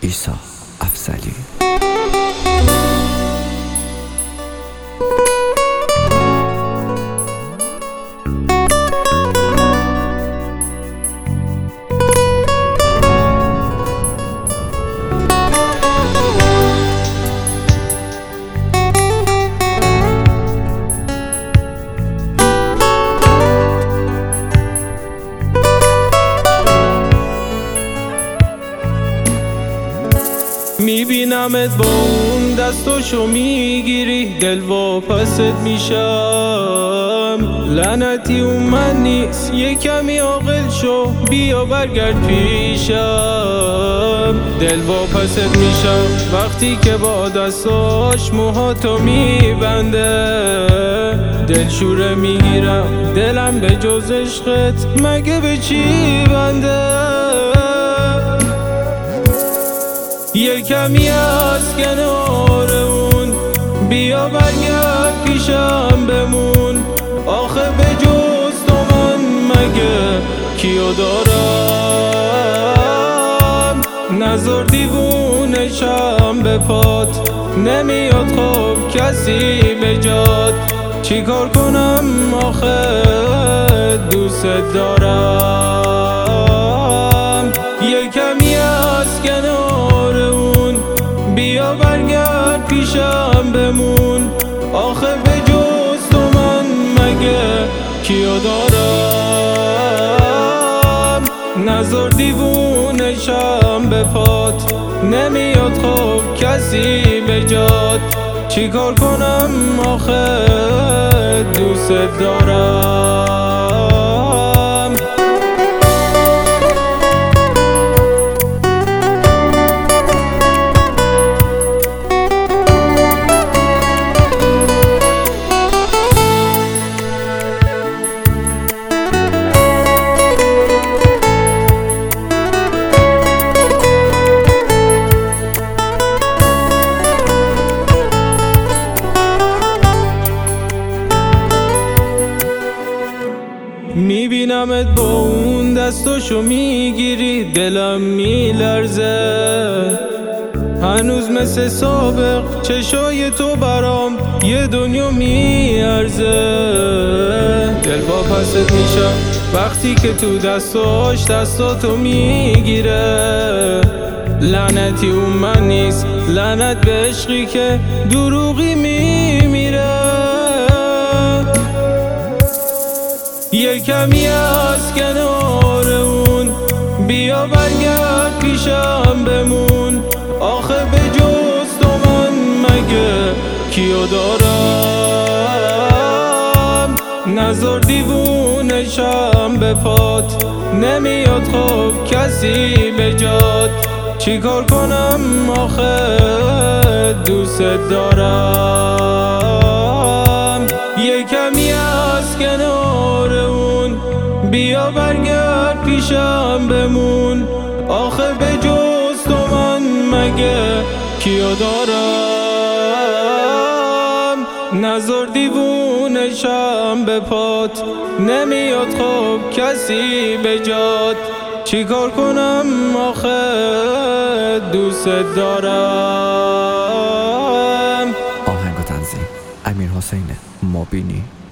عیسی افضلی. میبینمت با اون دستاشو میگیری، دل واپست میشم. لعنتی اون من نیست، یه کمی عاقل شو، بیا برگرد پیشم. دل واپست میشم وقتی که با دستاش موهاتو میبنده. دل شوره میگیرم، دلم به جز عشقت مگه به چی بنده. یه کمی از کنار اون، بیا برگرد پیشم بمون. آخه به جز تو من مگه کیو دارم؟ نظر دیوونشم به پات، نمیاد خب کسی به جات. چیکار کنم آخه دوست دارم. یه کمی از کنار اون، بیا برگرد پیشم بمون. آخه به جز تو من مگه کیو دارم؟ نظر دیوونشم به پات، نمیاد خب کسی به جات. چیکار کنم آخه دوست دارم. میبینمت با اون دستاشو میگیری، دلم میلرزه. هنوز مثل سابق چشای تو برام یه دنیا میارزه. دل واپست میشم وقتی که تو دستاش دستاتو میگیره. لعنتی اون من نیست، لعنت به عشقی که دروغی میمیره. یه کمی از کنار اون، بیا برگرد پیشم بمون. آخه به جز تو من مگه کیو دارم؟ نظر دیوونشم به پات، نمیاد خب کسی به جات. چیکار کنم آخه دوست دارم. یه کمی از کنار اون، بیا برگرد پیشم بمون. آخه به جز تو من مگه کیو دارم؟ نظر دیوونشم به پات، نمیاد خب کسی به جات. چیکار کنم آخه دوست دارم. آهنگ و تنظیم امیرحسین مبینی.